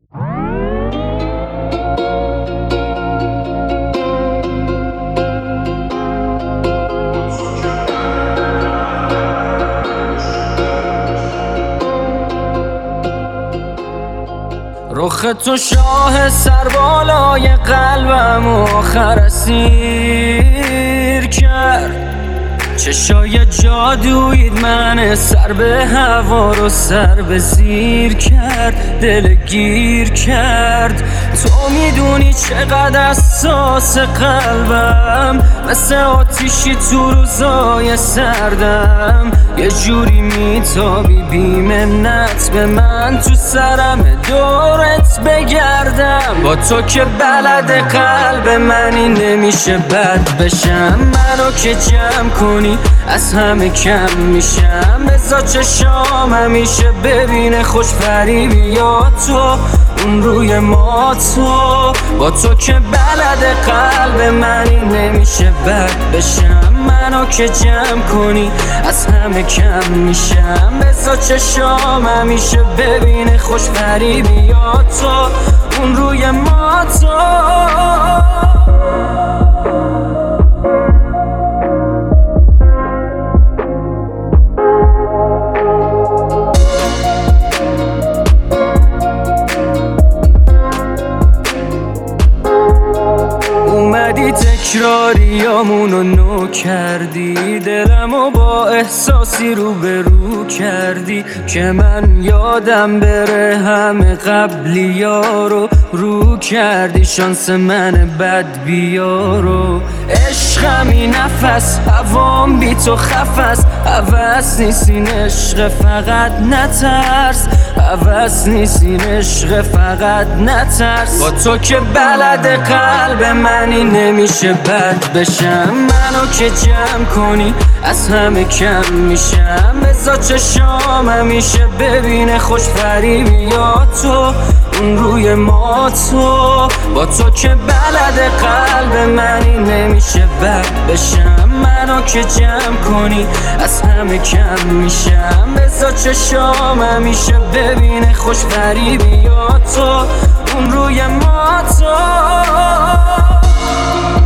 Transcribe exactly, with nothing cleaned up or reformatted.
رخ تو شاه سربالای قلبم آخر اسیر کرد، چشای جادویت من سر به هوا رو سر به زیر کرد، دل گیر کرد. تو میدونی چقدر حساس قلبم، مثل آتیشی تو روزای سردم، یه جوری میتابی بی منت به من، تو سرم دورت بگردم. با تو که بلد قلب منی نمیشه بد بشم، منو که جمع کنی از همه کم میشم. بذار چشام همیشه ببینه خوش فریبی یا تو اون روی ما. تو با تو که بلد قلب منی نمیشه بد بشم، منو که جمع کنی از همه کم میشم. بذار چشام همیشه ببینه خوش فریبی یا تو اون روی ما. تو اومدی تکراریامونو نو کردی، دلمو با احساسی رو به رو کردی که من یادم بره همه قبلی ها رو رو کردی. شانس من بد بیارو عشقمی نفس هوام بی تو خفست، حوث نیستین عشق فقط نترس، حوث نیستین عشق فقط نترس. با تو که بلد قلب منی نمیشه بد بشم، منو که جمع کنی از همه کم میشم. بذار چشام همیشه ببینه خوش فریبی یا تو اون روی ما. تو با تو که بلد قلب منی نمیشه بد بشم، منو که جمع کنی از همه کم میشم. بذار چشام همیشه ببینه خوش فریبی یا تو اون روی ما. تو